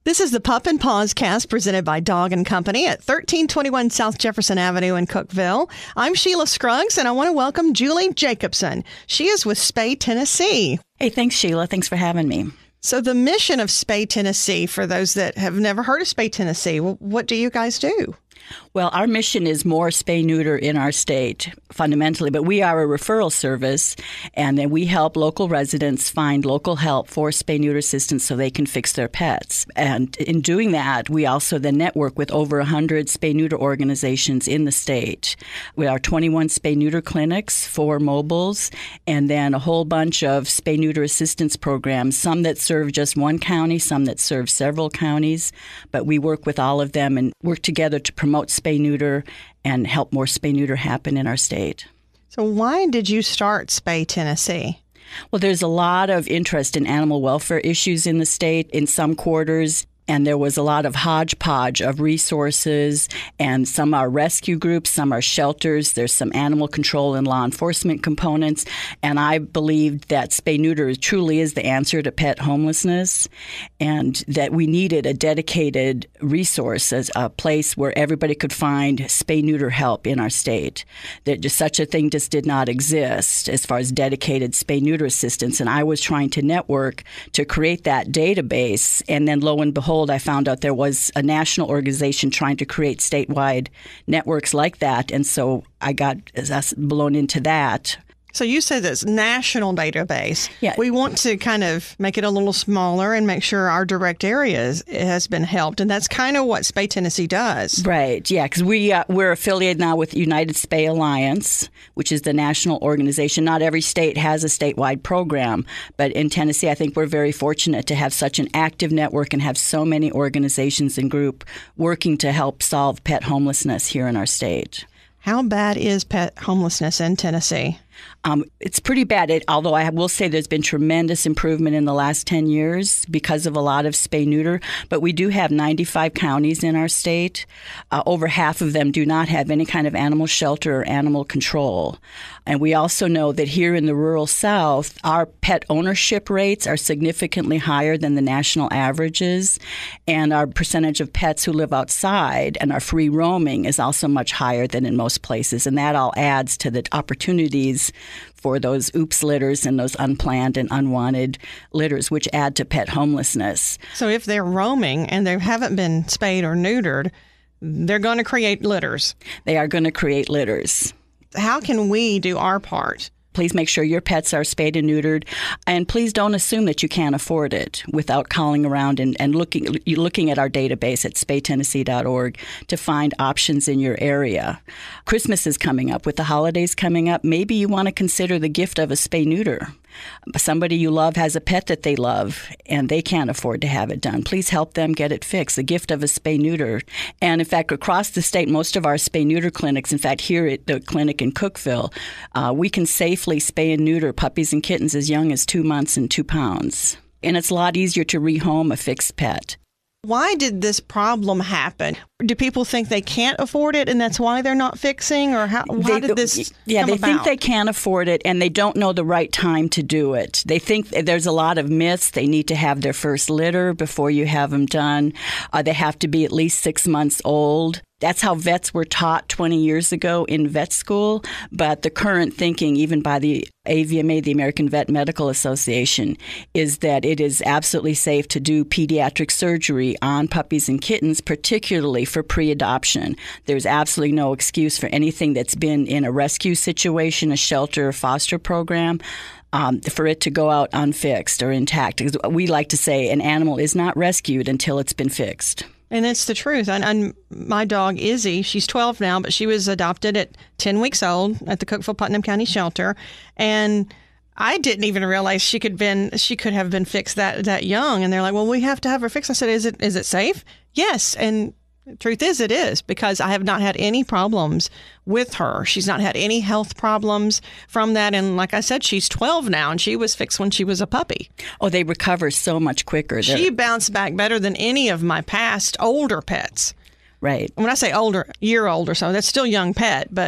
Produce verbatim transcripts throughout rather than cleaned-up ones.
This is the Pup and Paws Cast presented by Dog and Company at thirteen twenty-one South Jefferson Avenue in Cookeville. I'm Sheila Scruggs, and I want to welcome Julie Jacobson. She is with Spay Tennessee. Hey, thanks, Sheila. Thanks for having me. So the mission of Spay Tennessee, for those that have never heard of Spay Tennessee, what do you guys do? Well, our mission is more spay-neuter in our state, fundamentally, but we are a referral service, and then we help local residents find local help for spay-neuter assistance so they can fix their pets. And in doing that, we also then network with over one hundred spay-neuter organizations in the state. We are twenty-one spay-neuter clinics, four mobiles, and then a whole bunch of spay-neuter assistance programs, some that serve just one county, some that serve several counties, but we work with all of them and work together to promote spay-neuter and help more spay-neuter happen in our state. So why did you start Spay Tennessee? Well, there's a lot of interest in animal welfare issues in the state in some quarters. And there was a lot of hodgepodge of resources, and some are rescue groups, some are shelters. There's some animal control and law enforcement components. And I believed that spay-neuter truly is the answer to pet homelessness, and that we needed a dedicated resource, as a place where everybody could find spay-neuter help in our state. That just such a thing just did not exist as far as dedicated spay-neuter assistance. And I was trying to network to create that database, and then lo and behold, I found out there was a national organization trying to create statewide networks like that. And so I got blown into that. So you said this national database. Yeah. We want to kind of make it a little smaller and make sure our direct areas has been helped. And that's kind of what Spay Tennessee does. Right. Yeah. Because we, uh, we're affiliated now with United Spay Alliance, which is the national organization. Not every state has a statewide program. But in Tennessee, I think we're very fortunate to have such an active network and have so many organizations and groups working to help solve pet homelessness here in our state. How bad is pet homelessness in Tennessee? Um, it's pretty bad, it, although I will say there's been tremendous improvement in the last ten years because of a lot of spay-neuter. But we do have ninety-five counties in our state. Uh, over half of them do not have any kind of animal shelter or animal control. And we also know that here in the rural South, our pet ownership rates are significantly higher than the national averages. And our percentage of pets who live outside and are free roaming is also much higher than in most places. And that all adds to the opportunities for those oops litters and those unplanned and unwanted litters, which add to pet homelessness. So if they're roaming and they haven't been spayed or neutered, they're going to create litters. They are going to create litters. How can we do our part? Please make sure your pets are spayed and neutered, and please don't assume that you can't afford it without calling around and, and looking looking at our database at spay tennessee dot org to find options in your area. Christmas is coming up. With the holidays coming up, maybe you want to consider the gift of a spay-neuter. Somebody you love has a pet that they love, and they can't afford to have it done. Please help them get it fixed. The gift of a spay-neuter. And in fact, across the state, most of our spay-neuter clinics, in fact, here at the clinic in Cookeville, uh, we can safely spay and neuter puppies and kittens as young as two months and two pounds. And it's a lot easier to rehome a fixed pet. Why did this problem happen? Do people think they can't afford it and that's why they're not fixing? Or how, how they, did this Yeah, come they about? think they can't afford it and they don't know the right time to do it. They think there's a lot of myths. They need to have their first litter before you have them done. Uh, they have to be at least six months old. That's how vets were taught twenty years ago in vet school. But the current thinking, even by the A V M A, the American Vet Medical Association, is that it is absolutely safe to do pediatric surgery on puppies and kittens, particularly for pre-adoption. There's absolutely no excuse for anything that's been in a rescue situation, a shelter, or foster program. Um, for it to go out unfixed or intact. Because we like to say an animal is not rescued until it's been fixed. And it's the truth. And, and my dog, Izzy, she's twelve now, but she was adopted at ten weeks old at the Cookeville-Putnam County Shelter. And I didn't even realize she could been she could have been fixed that, that young. And they're like, well, we have to have her fixed. I said, is it is it safe? Yes. And the truth is it is, because I have not had any problems with her. She's not had any health problems from that. And like I said, she's twelve now, and she was fixed when she was a puppy. Oh, they recover so much quicker. They're... She bounced back better than any of my past older pets. Right. When I say older, year old or so, that's still young pet, but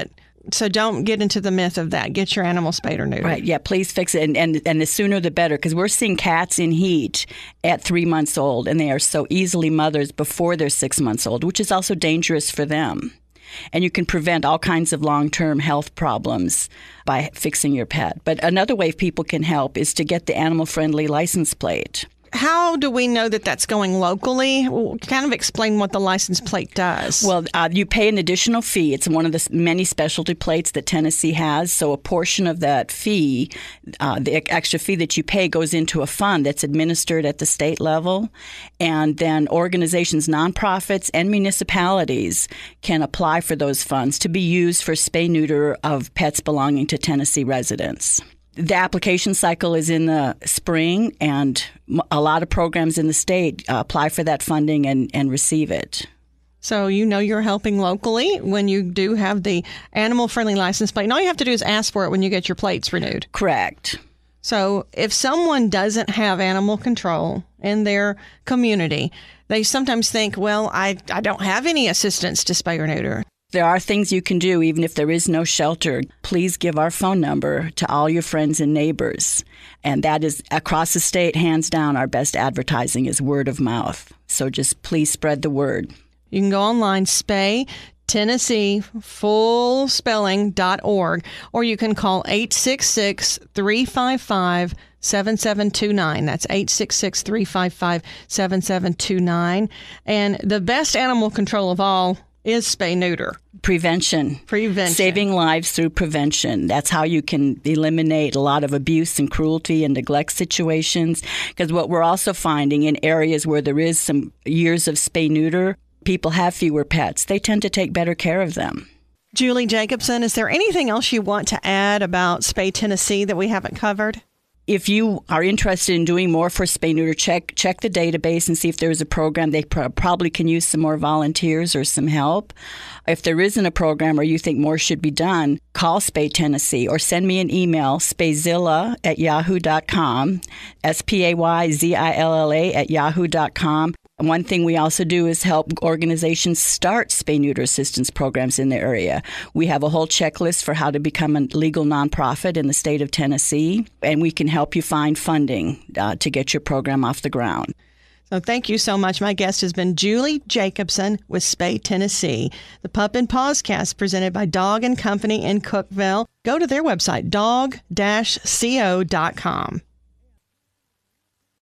So don't get into the myth of that. Get your animal spayed or neutered. Right, yeah, please fix it. And, and, and the sooner the better, because we're seeing cats in heat at three months old, and they are so easily mothers before they're six months old, which is also dangerous for them. And you can prevent all kinds of long-term health problems by fixing your pet. But another way people can help is to get the animal-friendly license plate. How do we know that that's going locally? Well, kind of explain what the license plate does. Well, uh, you pay an additional fee. It's one of the many specialty plates that Tennessee has. So a portion of that fee, uh, the extra fee that you pay, goes into a fund that's administered at the state level. And then organizations, nonprofits, and municipalities can apply for those funds to be used for spay-neuter of pets belonging to Tennessee residents. The application cycle is in the spring, and a lot of programs in the state uh, apply for that funding and, and receive it. So you know you're helping locally when you do have the animal-friendly license plate. And all you have to do is ask for it when you get your plates renewed. Correct. So if someone doesn't have animal control in their community, they sometimes think, well, I, I don't have any assistance to spay or neuter. There are things you can do even if there is no shelter. Please give our phone number to all your friends and neighbors. And that is, across the state, hands down, our best advertising is word of mouth. So just please spread the word. You can go online, Spay Tennessee, full spelling, dot org, or you can call eight six six, three five five, seven seven two nine. That's eight six six, three five five, seven seven two nine. And the best animal control of all is spay-neuter. Prevention. Prevention. Saving lives through prevention. That's how you can eliminate a lot of abuse and cruelty and neglect situations. Because what we're also finding in areas where there is some years of spay-neuter, people have fewer pets. They tend to take better care of them. Julie Jacobson, is there anything else you want to add about Spay Tennessee that we haven't covered? If you are interested in doing more for spay-neuter, check check the database and see if there's a program. They pro- probably can use some more volunteers or some help. If there isn't a program or you think more should be done, call Spay Tennessee or send me an email, spayzilla at yahoo dot com, S P A Y Z I L L A at yahoo dot com. And one thing we also do is help organizations start spay-neuter assistance programs in their area. We have a whole checklist for how to become a legal nonprofit in the state of Tennessee, and we can help you find funding uh, to get your program off the ground. So thank you so much. My guest has been Julie Jacobson with Spay Tennessee. The Pup and Paws Cast presented by Dog and Company in Cookeville. Go to their website, dog dash co dot com.